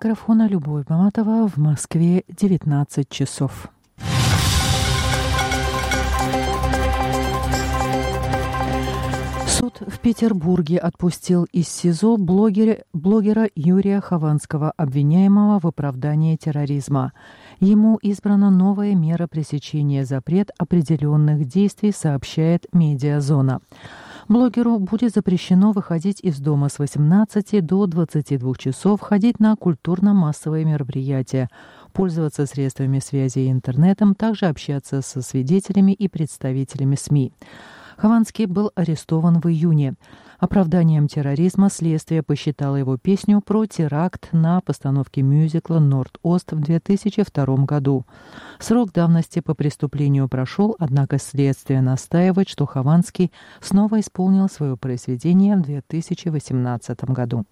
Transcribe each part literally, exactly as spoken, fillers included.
микрофона Любовь Маматова, в Москве девятнадцать часов. Суд в Петербурге отпустил из СИЗО блогера, блогера Юрия Хованского, обвиняемого в оправдании терроризма. Ему избрана новая мера пресечения запрет определенных действий, сообщает «Медиазона». Блогеру будет запрещено выходить из дома с восемнадцати до двадцати двух часов, ходить на культурно-массовые мероприятия, пользоваться средствами связи и интернетом, также общаться со свидетелями и представителями СМИ. Хованский был арестован в июне. Оправданием терроризма следствие посчитало его песню про теракт на постановке мюзикла «Норд-Ост» в две тысячи втором году. Срок давности по преступлению прошел, однако следствие настаивает, что Хованский снова исполнил свое произведение в две тысячи восемнадцатом году.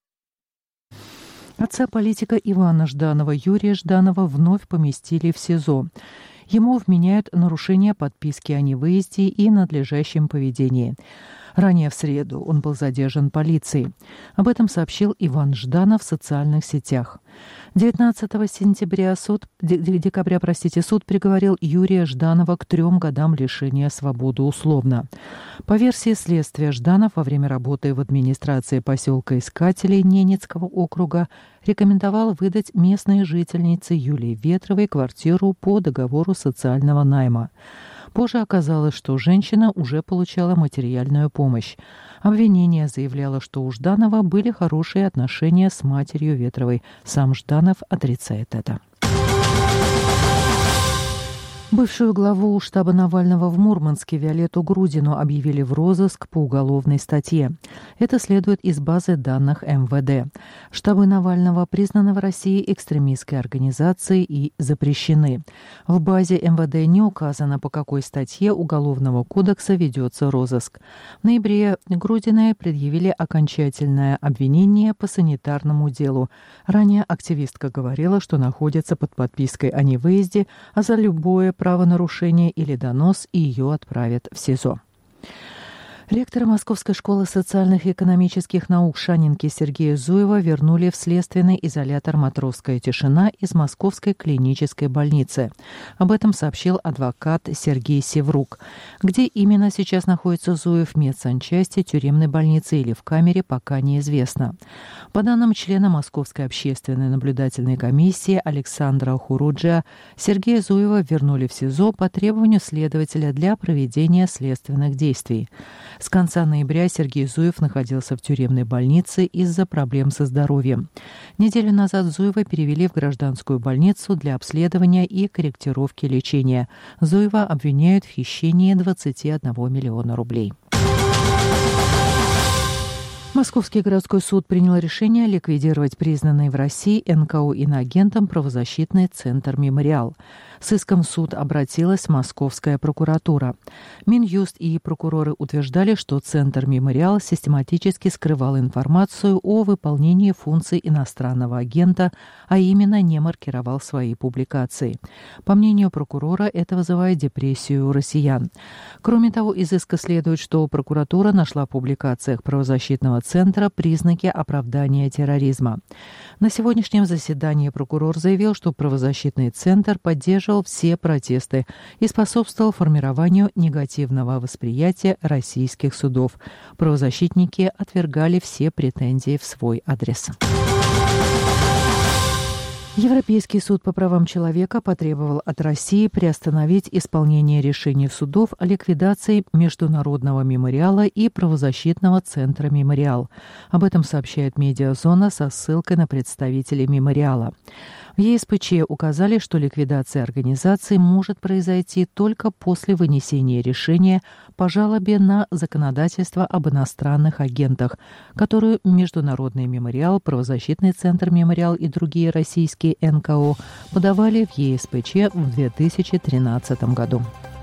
Отца политика Ивана Жданова, Юрия Жданова, вновь поместили в СИЗО. Ему вменяют нарушение подписки о невыезде и надлежащем поведении. Ранее в среду он был задержан полицией. Об этом сообщил Иван Жданов в социальных сетях. девятнадцатого сентября суд, декабря, простите, суд приговорил Юрия Жданова к трем годам лишения свободы условно. По версии следствия, Жданов во время работы в администрации поселка Искателей Ненецкого округа рекомендовал выдать местной жительнице Юлии Ветровой квартиру по договору социального найма. Позже оказалось, что женщина уже получала материальную помощь. Обвинение заявляло, что у Жданова были хорошие отношения с матерью Ветровой. Сам Жданов отрицает это. Бывшую главу штаба Навального в Мурманске Виолетту Грудину объявили в розыск по уголовной статье. Это следует из базы данных эм вэ дэ. Штабы Навального признаны в России экстремистской организацией и запрещены. В базе эм вэ дэ не указано, по какой статье Уголовного кодекса ведется розыск. В ноябре Грудиной предъявили окончательное обвинение по санитарному делу. Ранее активистка говорила, что находится под подпиской о невыезде, а за любое правонарушение или донос, и ее отправят в СИЗО. Ректора Московской школы социальных и экономических наук Шанинки Сергея Зуева вернули в следственный изолятор «Матросская тишина» из Московской клинической больницы. Об этом сообщил адвокат Сергей Севрук. Где именно сейчас находится Зуев, в медсанчасти, тюремной больнице или в камере, пока неизвестно. По данным члена Московской общественной наблюдательной комиссии Александра Хуруджа, Сергея Зуева вернули в СИЗО по требованию следователя для проведения следственных действий. С конца ноября Сергей Зуев находился в тюремной больнице из-за проблем со здоровьем. Неделю назад Зуева перевели в гражданскую больницу для обследования и корректировки лечения. Зуева обвиняют в хищении двадцати одного миллиона рублей. Московский городской суд принял решение ликвидировать признанный в России эн ка о иноагентом правозащитный центр «Мемориал». С иском в суд обратилась Московская прокуратура. Минюст и прокуроры утверждали, что центр «Мемориал» систематически скрывал информацию о выполнении функций иностранного агента, а именно не маркировал свои публикации. По мнению прокурора, это вызывает депрессию у россиян. Кроме того, из иска следует, что прокуратура нашла в публикациях правозащитного центра признаки оправдания терроризма. На сегодняшнем заседании прокурор заявил, что правозащитный центр поддерживал все протесты и способствовал формированию негативного восприятия российских судов. Правозащитники отвергали все претензии в свой адрес. Европейский суд по правам человека потребовал от России приостановить исполнение решений судов о ликвидации Международного мемориала и правозащитного центра «Мемориал». Об этом сообщает «Медиазона» со ссылкой на представителей «Мемориала». В е эс пэ че указали, что ликвидация организации может произойти только после вынесения решения по жалобе на законодательство об иностранных агентах, которую Международный мемориал, правозащитный центр «Мемориал» и другие российские эн ка о подавали в е эс пэ че в две тысячи тринадцатом году.